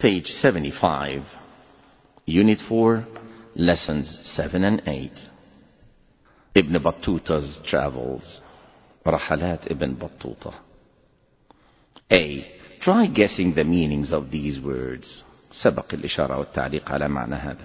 Page 75, Unit 4, Lessons 7 and 8. Ibn Battuta's Travels. رحلات Ibn Battuta. A. Try guessing the meanings of these words. سبق الإشارة والتعليق على معنى هذا.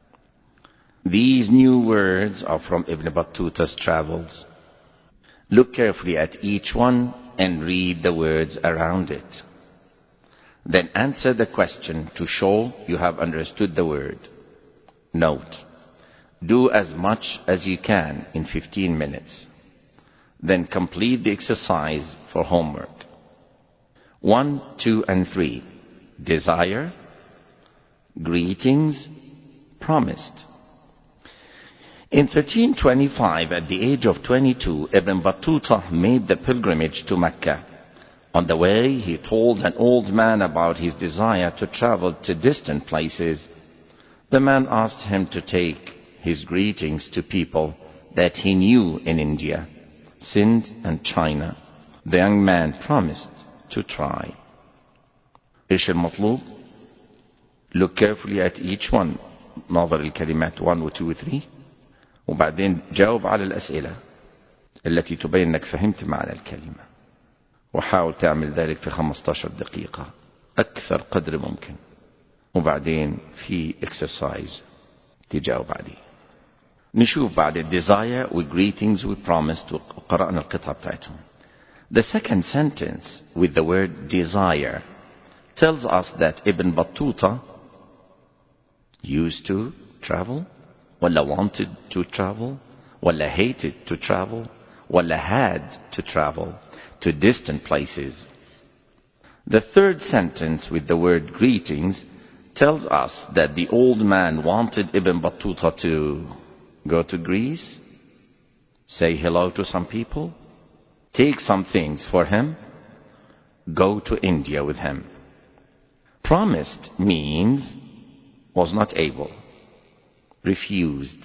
These new words are from Ibn Battuta's Travels. Look carefully at each one and read the words around it. Then answer the question to show you have understood the word. Note: do as much as you can in 15 minutes. Then complete the exercise for homework. 1, 2, and 3. Desire, greetings, promised. In 1325, at the age of 22, Ibn Battuta made the pilgrimage to Mecca. On the way, he told an old man about his desire to travel to distant places. The man asked him to take his greetings to people that he knew in India, Sind and China. The young man promised to try. إيش المطلوب؟ Look carefully at each one. نظر الكلمات 1 و 2 و 3 وبعدين جاوب على الأسئلة التي تبين أنك فهمت معنى الكلمة، وحاول تعمل ذلك في 15 دقيقة أكثر قدر ممكن، وبعدين في exercise تجاوب عليه. نشوف بعد desire with greetings with promised وقرأنا القطعة بتاعتهم. The second sentence with the word desire tells us that Ibn Battuta used to travel, ولا wanted to travel, ولا hated to travel, ولا had to travel to distant places. The third sentence with the word greetings tells us that the old man wanted Ibn Battuta to go to Greece, say hello to some people, take some things for him, go to India with him. Promised means was not able, refused,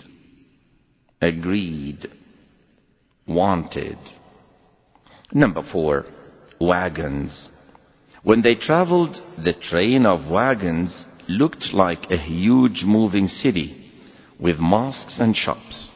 agreed, wanted. Number 4, wagons. When they traveled, the train of wagons looked like a huge moving city with mosques and shops.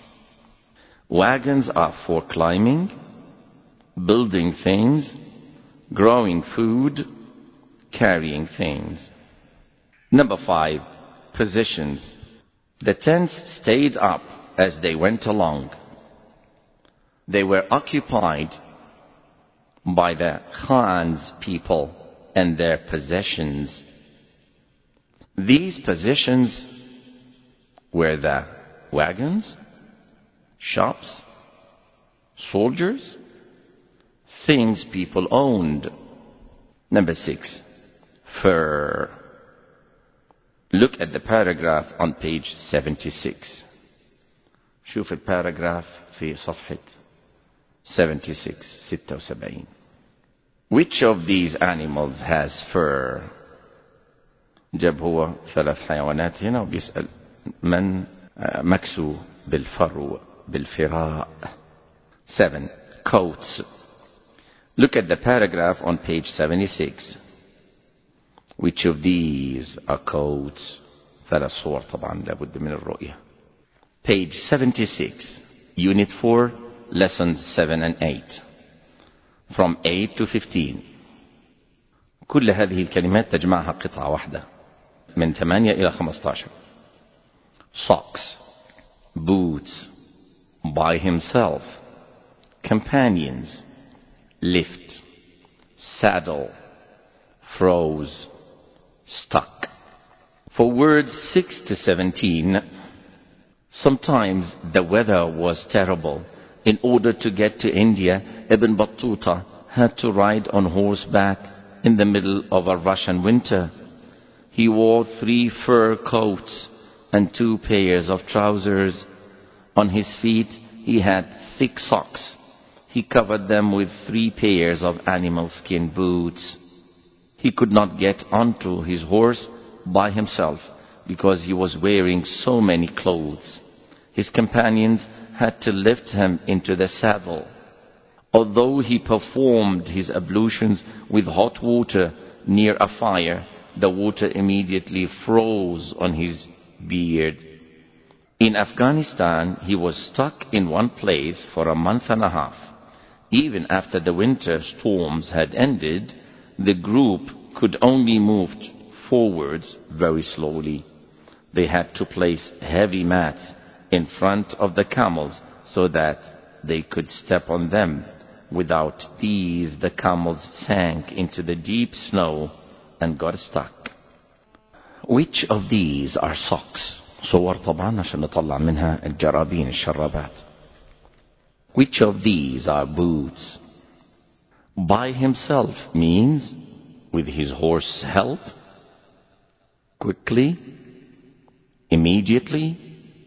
Wagons are for climbing, building things, growing food, carrying things. Number 5, positions. The tents stayed up as they went along. They were occupied by the Khan's people and their possessions. These possessions were the wagons, shops, soldiers, things people owned. Number 6, fur. Look at the paragraph on page 76. شوف الباراجراف في صفحة 76. Which of these animals has fur? جاب هو 3 حيوانات هنا وبيسأل من مكسو بالفرو بالفراء. 7. Coats. Look at the paragraph on page 76. Which of these are coats? 3 صور طبعا لابد من الرؤية. Page 76, Unit 4, Lessons 7 and 8. From 8 to 15. كل هذه الكلمات تجمعها قطعة واحدة من 8 إلى 15. Socks, boots, by himself, companions, lift, saddle, froze, stuck. For words 6 to 17, sometimes the weather was terrible. In order to get to India, Ibn Battuta had to ride on horseback in the middle of a Russian winter. He wore 3 fur coats and 2 pairs of trousers. On his feet he had thick socks. He covered them with 3 pairs of animal skin boots. He could not get onto his horse by himself because he was wearing so many clothes. His companions had to lift him into the saddle. Although he performed his ablutions with hot water near a fire, the water immediately froze on his beard. In Afghanistan, he was stuck in one place for a month and a half. Even after the winter storms had ended, the group could only move forwards very slowly. They had to place heavy mats in front of the camels so that they could step on them. Without these, the camels sank into the deep snow and got stuck. Which of these are socks? صور طبعا عشان نطلع منها الجرابين الشرابات. Which of these are boots? By himself means with his horse's help, quickly, immediately,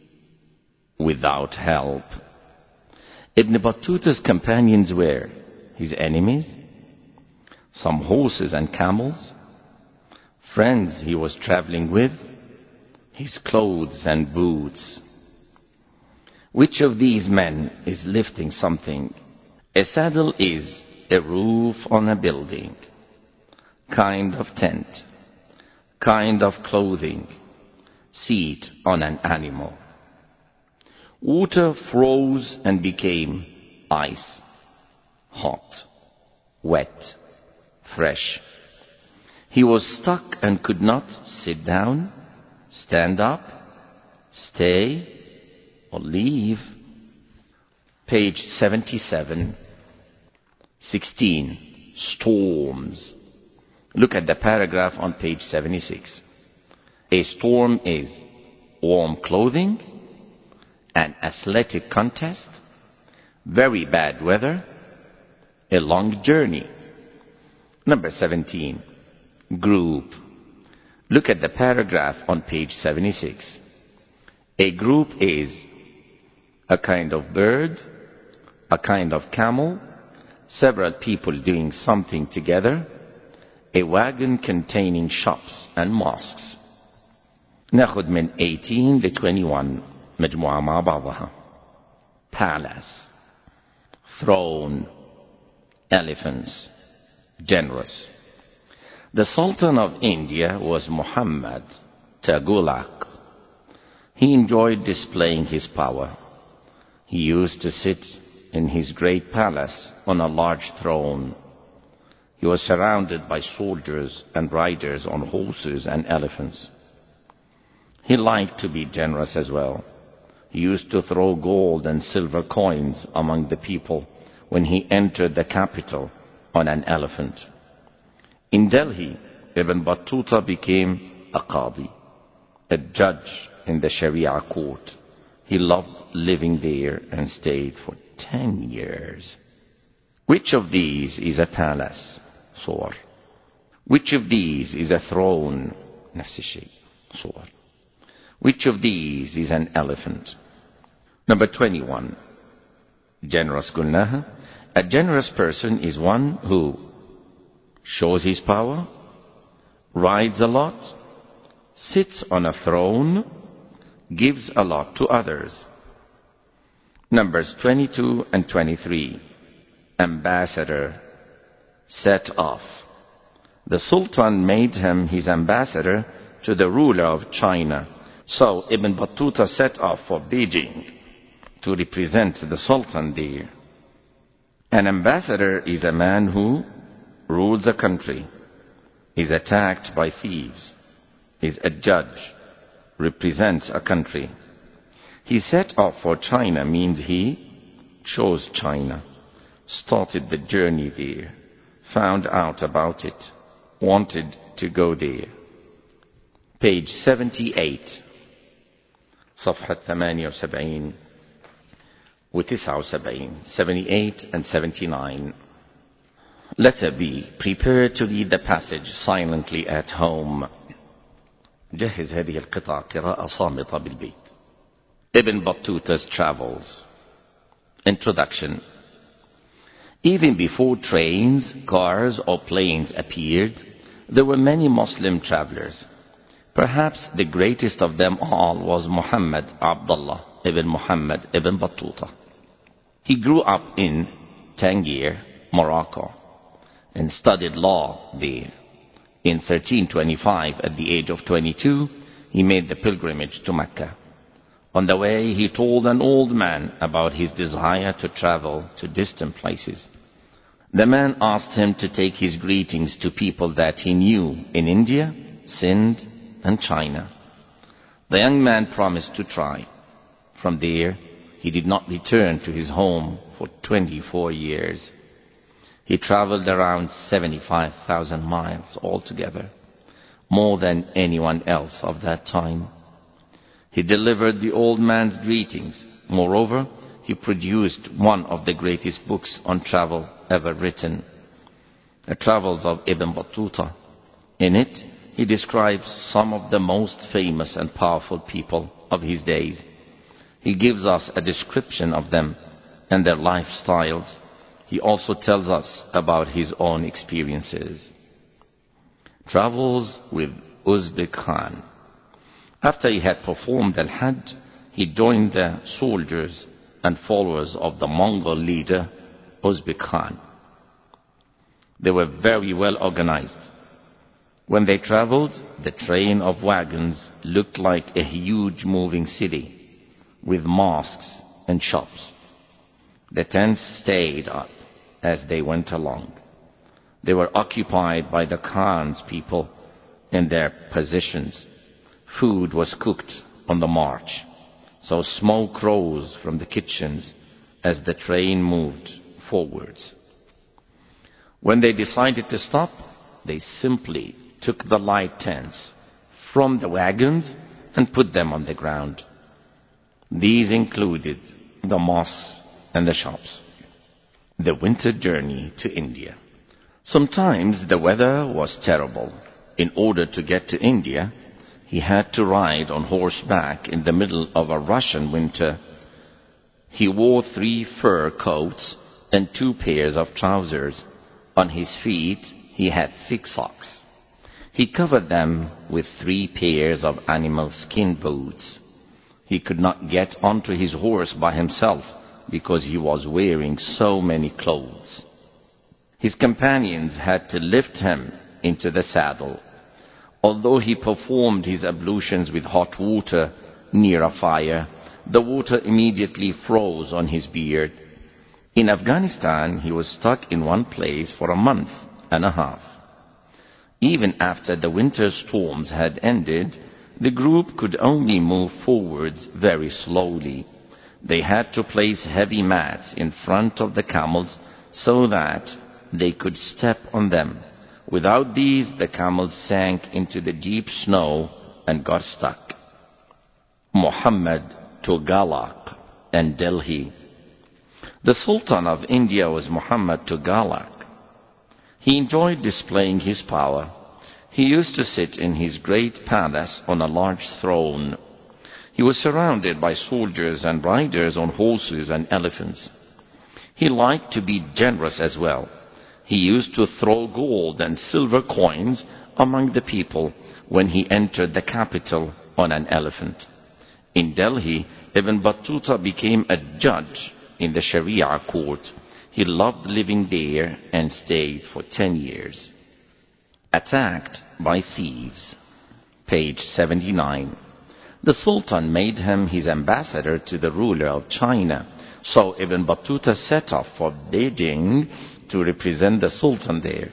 without help. Ibn Battuta's companions were his enemies, some horses and camels, friends he was traveling with, his clothes and boots. Which of these men is lifting something? A saddle is a roof on a building, kind of tent, kind of clothing, seat on an animal. Water froze and became ice, hot, wet, fresh. He was stuck and could not sit down, stand up, stay, or leave. Page 77, 16. Storms. Look at the paragraph on page 76. A storm is warm clothing, an athletic contest, very bad weather, a long journey. Number 17. Group. Look at the paragraph on page 76. A group is a kind of bird, a kind of camel, several people doing something together, a wagon containing shops and mosques. ناخد من 18 ل 21 مجموعة مع بعضها. Palace, throne, elephants, generous. The Sultan of India was Muhammad Taghlaq. He enjoyed displaying his power. He used to sit in his great palace on a large throne. He was surrounded by soldiers and riders on horses and elephants. He liked to be generous as well. He used to throw gold and silver coins among the people when he entered the capital on an elephant. In Delhi, Ibn Battuta became a qadi, a judge in the Sharia court. He loved living there and stayed for 10 years. Which of these is a palace? صور. Which of these is a throne? نفس الشيء. صور. Which of these is an elephant? Number 21. Generous قلناها. A generous person is one who shows his power, rides a lot, sits on a throne, gives a lot to others. Numbers 22 and 23. Ambassador, set off. The Sultan made him his ambassador to the ruler of China. So Ibn Battuta set off for Beijing to represent the Sultan there. An ambassador is a man who rules a country, is attacked by thieves, is a judge, represents a country. He set off for China means he chose China, started the journey there, found out about it, wanted to go there. Page 78. صفحة 78 و 79, 78 and 79. Letter B. Prepare to read the passage silently at home. جهز هذه القطع قراءة صامتة بالبيت. Ibn Battuta's travels. Introduction. Even before trains, cars or planes appeared, there were many Muslim travelers. Perhaps the greatest of them all was Muhammad Abdullah ibn Muhammad ibn Battuta. He grew up in Tangier, Morocco, and studied law there. In 1325, at the age of 22, he made the pilgrimage to Mecca. On the way, he told an old man about his desire to travel to distant places. The man asked him to take his greetings to people that he knew in India, Sind, and China. The young man promised to try. From there, he did not return to his home for 24 years. He traveled around 75,000 miles altogether, more than anyone else of that time. He delivered the old man's greetings. Moreover, he produced one of the greatest books on travel ever written, The Travels of Ibn Battuta. In it, he describes some of the most famous and powerful people of his days. He gives us a description of them and their lifestyles. He also tells us about his own experiences. Travels with Uzbek Khan. After he had performed Al-Hajj, he joined the soldiers and followers of the Mongol leader, Uzbek Khan. They were very well organized. When they traveled, the train of wagons looked like a huge moving city with mosques and shops. The tents stayed up as they went along. They were occupied by the Khan's people in their positions. Food was cooked on the march, so smoke rose from the kitchens as the train moved forwards. When they decided to stop, they simply took the light tents from the wagons and put them on the ground. These included the mosques and the shops. The winter journey to India. Sometimes the weather was terrible. In order to get to India, he had to ride on horseback in the middle of a Russian winter. He wore 3 fur coats and 2 pairs of trousers. On his feet he had thick socks. He covered them with 3 pairs of animal skin boots. He could not get onto his horse by himself because he was wearing so many clothes. His companions had to lift him into the saddle. Although he performed his ablutions with hot water near a fire, the water immediately froze on his beard. In Afghanistan, he was stuck in one place for a month and a half. Even after the winter storms had ended, the group could only move forwards very slowly. They had to place heavy mats in front of the camels so that they could step on them. Without these, the camels sank into the deep snow and got stuck. Muhammad Tughlaq and Delhi. The Sultan of India was Muhammad Tughlaq. He enjoyed displaying his power. He used to sit in his great palace on a large throne. He was surrounded by soldiers and riders on horses and elephants. He liked to be generous as well. He used to throw gold and silver coins among the people when he entered the capital on an elephant. In Delhi, Ibn Battuta became a judge in the Sharia court. He loved living there and stayed for 10 years. Attacked by thieves. Page 79. The Sultan made him his ambassador to the ruler of China. So Ibn Battuta set off for Beijing to represent the Sultan there.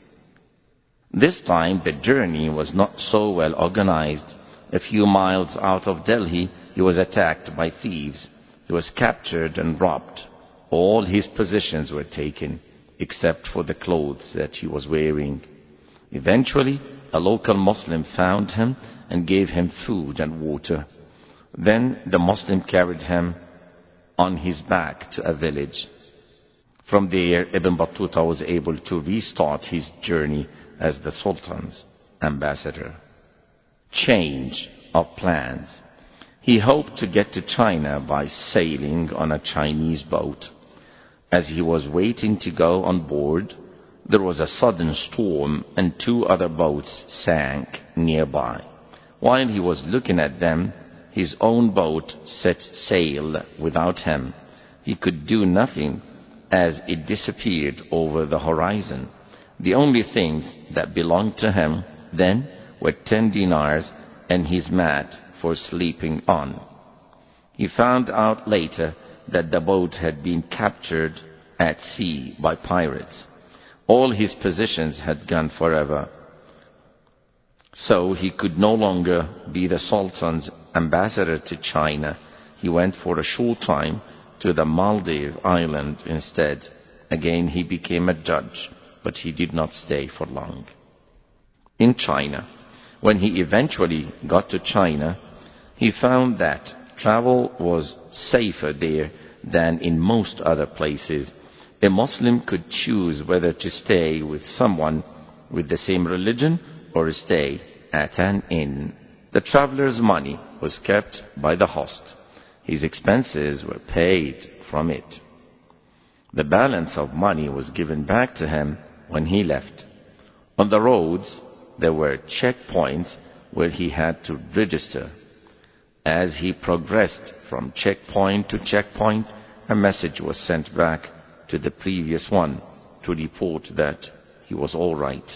This time the journey was not so well organized. A few miles out of Delhi, he was attacked by thieves. He was captured and robbed. All his possessions were taken, except for the clothes that he was wearing. Eventually, a local Muslim found him and gave him food and water. Then the Muslim carried him on his back to a village. From there, Ibn Battuta was able to restart his journey as the Sultan's ambassador. Change of plans. He hoped to get to China by sailing on a Chinese boat. As he was waiting to go on board, there was a sudden storm and 2 other boats sank nearby. While he was looking at them, his own boat set sail without him. He could do nothing as it disappeared over the horizon. The only things that belonged to him then were 10 dinars and his mat for sleeping on. He found out later that the boat had been captured at sea by pirates. All his possessions had gone forever. So he could no longer be the Sultan's ambassador to China. He went for a short time to the Maldive island instead. Again he became a judge, but he did not stay for long. In China, when he eventually got to China, he found that travel was safer there than in most other places. A Muslim could choose whether to stay with someone with the same religion or stay at an inn. The traveler's money was kept by the host. His expenses were paid from it. The balance of money was given back to him when he left. On the roads, there were checkpoints where he had to register. As he progressed from checkpoint to checkpoint, a message was sent back to the previous one to report that he was all right.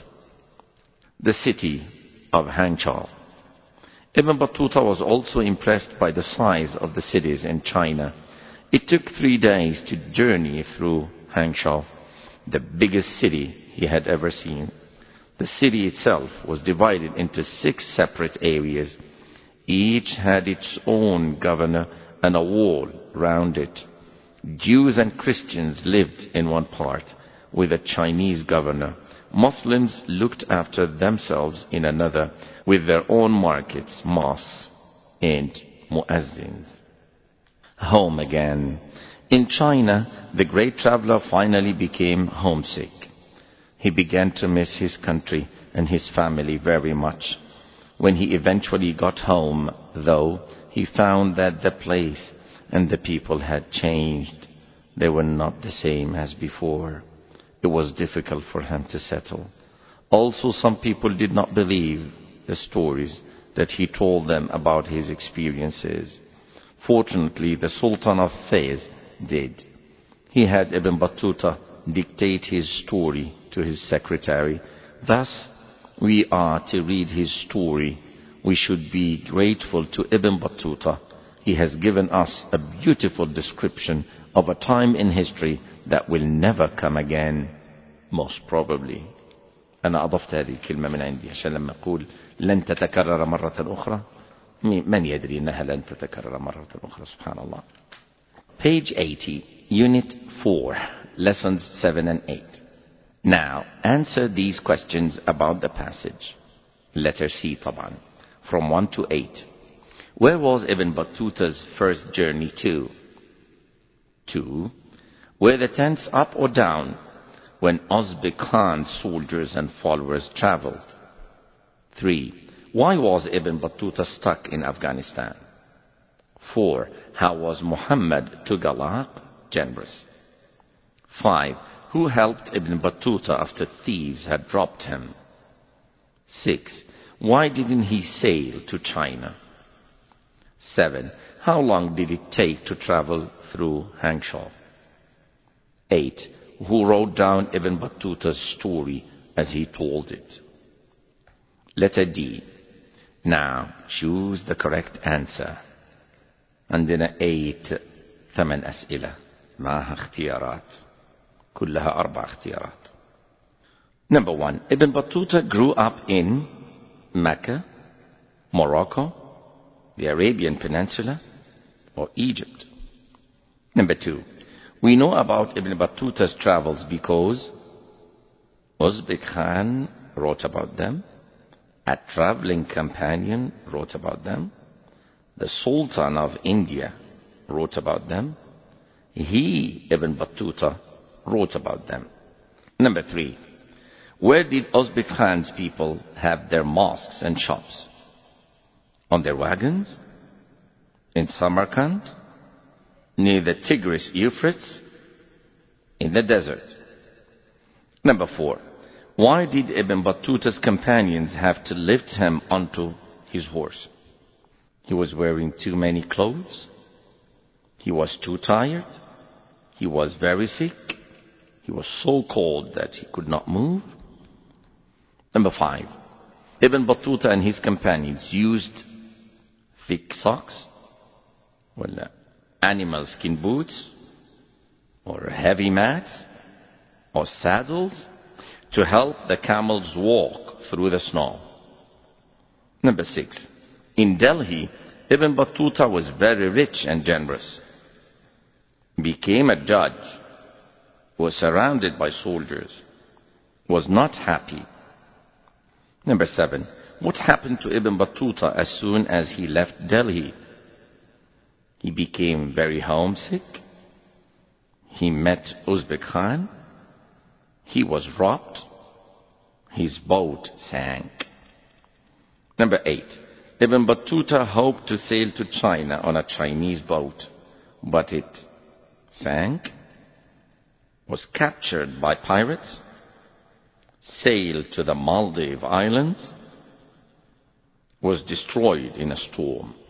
The city of Hangzhou. Ibn Battuta was also impressed by the size of the cities in China. It took 3 days to journey through Hangzhou, the biggest city he had ever seen. The city itself was divided into 6 separate areas. Each had its own governor and a wall round it. Jews and Christians lived in one part with a Chinese governor. Muslims looked after themselves in another with their own markets, mosques, and muezzins. Home again. In China, the great traveler finally became homesick. He began to miss his country and his family very much. When he eventually got home, though, he found that the place and the people had changed. They were not the same as before. It was difficult for him to settle. Also, some people did not believe the stories that he told them about his experiences. Fortunately, the Sultan of Fez did. He had Ibn Battuta dictate his story to his secretary. Thus, we are to read his story. We should be grateful to Ibn Battuta. He has given us a beautiful description of a time in history that will never come again, most probably. أنا أضفت هذه الكلمة من عندي عشان لما أقول لن تتكرر مرة أخرى من يدري أنها لن تتكرر مرة أخرى. سبحان الله. Page 80, Unit 4, Lessons 7 and 8. Now, answer these questions about the passage. Letter C طبعا. From 1 to 8. Where was Ibn Battuta's first journey to? 2. Were the tents up or down when Uzbek Khan's soldiers and followers traveled? 3. Why was Ibn Battuta stuck in Afghanistan? 4. How was Muhammad Tughlaq generous? 5. Who helped Ibn Battuta after thieves had robbed him? 6. Why didn't he sail to China? 7. How long did it take to travel through Hangzhou? 8. Who wrote down Ibn Battuta's story as he told it? Letter D. Now, choose the correct answer. عندنا 8 أسئلة معها اختيارات كلها 4 اختيارات. Number 1. Ibn Battuta grew up in Mecca, Morocco, the Arabian Peninsula, or Egypt. Number 2. We know about Ibn Battuta's travels because Uzbek Khan wrote about them, a traveling companion wrote about them, the Sultan of India wrote about them, he, Ibn Battuta, wrote about them. Number 3. Where did Uzbek Khan's people have their mosques and shops? On their wagons? In Samarkand? Near the Tigris Euphrates? In the desert? Number 4. Why did Ibn Battuta's companions have to lift him onto his horse? He was wearing too many clothes? He was too tired? He was very sick? He was so cold that he could not move? Number 5. Ibn Battuta and his companions used thick socks, animal skin boots, or heavy mats, or saddles to help the camels walk through the snow. Number 6. In Delhi, Ibn Battuta was very rich and generous. Became a judge, was surrounded by soldiers, was not happy. Number 7. What happened to Ibn Battuta as soon as he left Delhi? He became very homesick. He met Uzbek Khan. He was robbed. His boat sank. Number 8. Ibn Battuta hoped to sail to China on a Chinese boat, but it sank, was captured by pirates, sailed to the Maldives Islands, was destroyed in a storm.